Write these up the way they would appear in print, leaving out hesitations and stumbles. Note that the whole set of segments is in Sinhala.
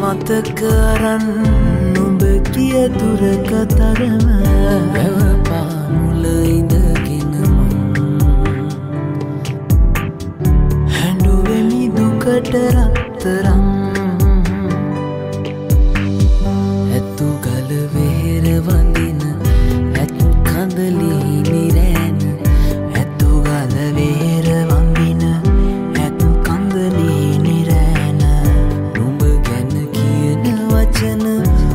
මතකරන් නුඹ කිය දුරකතරම වැවපා මුල ඉඳගෙන හැඬුවෙමි දුකට රත්තරන් ඇතු ගල වෙහෙර වඳින ඇත් කඳලි නිරෑන ඇතු ගල වෙහෙර වඳින ඇත් කඳලි නිරෑන නුඹ ගැන කියන වචන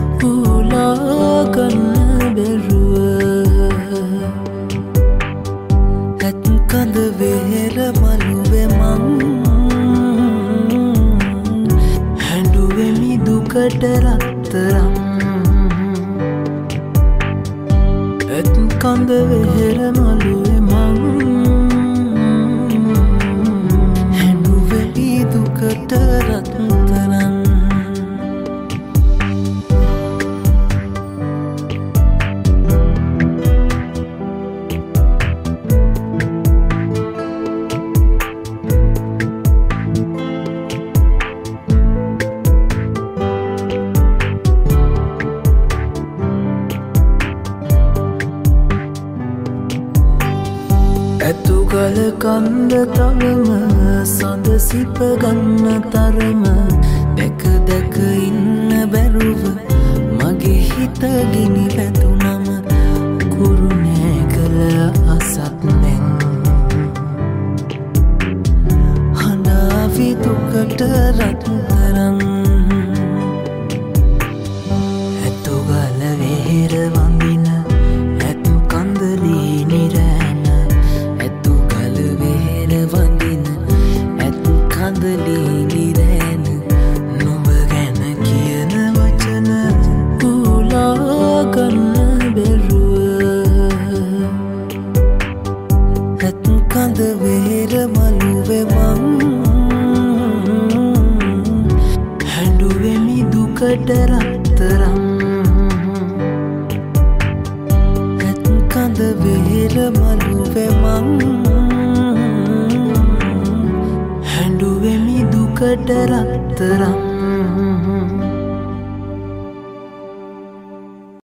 උලාගන්න බැරුව ඇත් කඳ වෙහෙර මළුවේ මං හැඬුවෙමි දුකට රත්තරන් ඇත් කඳ වෙහෙර මළුවේ මං හැඬුවෙමි දුකට රත්තරන් ඇතුගල කන්ද තවම සඳ සිප ගන්න තරම දැක දැක ඉන්න බැරුව මගේ හිත ගිනි පැතුනම කුරුණෑ කළ අසත් නැන් හඬාවි දුකට රත්තරන් ඇතුගල වෙහෙර වඳින ඇත් කන්දලි නිරෑන කඳලි නිරෑන නුඹ ගැන කියන වචන උලාගන්න බැරුව ඇත් කඳ වෙහෙර මළුවේ මං හැඬුවෙමි දුකට රත්තරන් ඇත් කඳ වෙහෙර මළුවේ මං හැඬුවෙමි දුකට රත්තරන්